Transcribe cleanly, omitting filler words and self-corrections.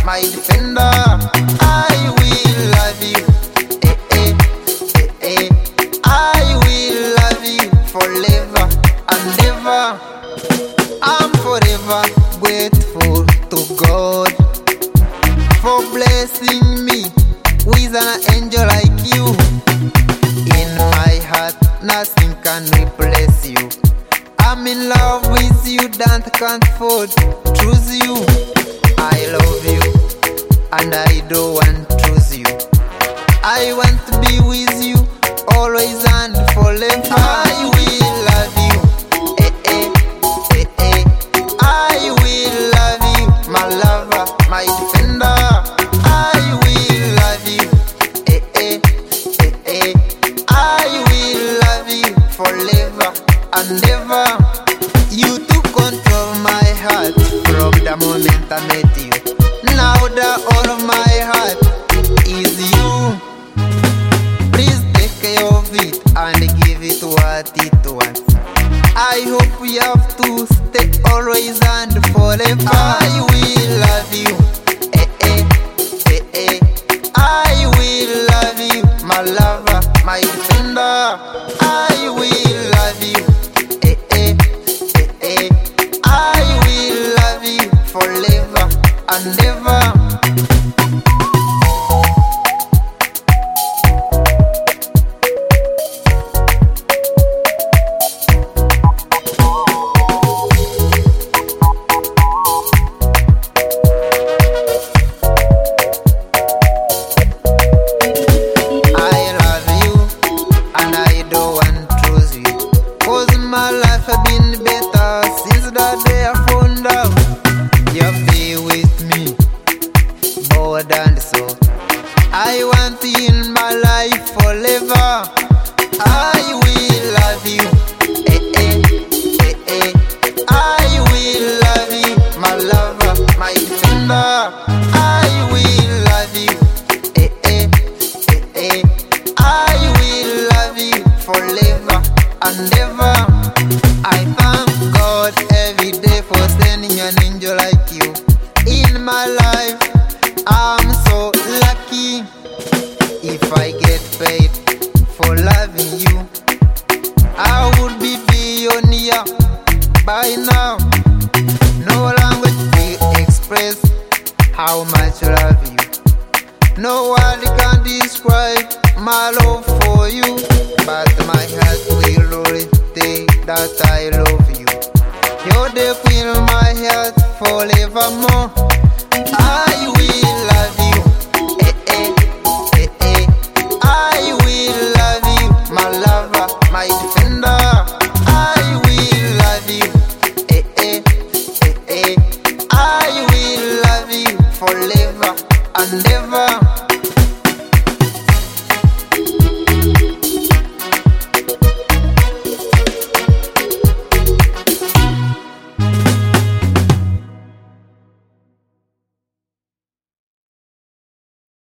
my defender. I will love you, I will love you forever and ever. I'm forever grateful to God for blessing me with an angel like you. In my heart, nothing can replace you. I'm in love with you, that can't afford to choose you. I love you, and I don't want to choose you. I want to be with you, always and forever. I will love you, I will love you, my lover, my defender. I will love you, I will love you forever and ever. You took control of my heart from the moment I met you. Now the all of my heart is you. Please take care of it and give it what it wants. I hope we have to stay always and forever. I will love you, I will love you, my lover, my defender. I will love you, I will love you forever and ever. My life has been better since the day I found out you'll be with me, bored and so I want you in my life forever. I will love you, I will love you, my lover, my defender. I will love you, I will love you forever and ever. I thank God every day for sending an angel like you in my life. I'm so lucky. If I get paid for loving you, I would be billionaire by now. No language will express how much I love you. No word can describe my love for you, but my heart will always say that I love you. You're the queen of my heart forevermore. I will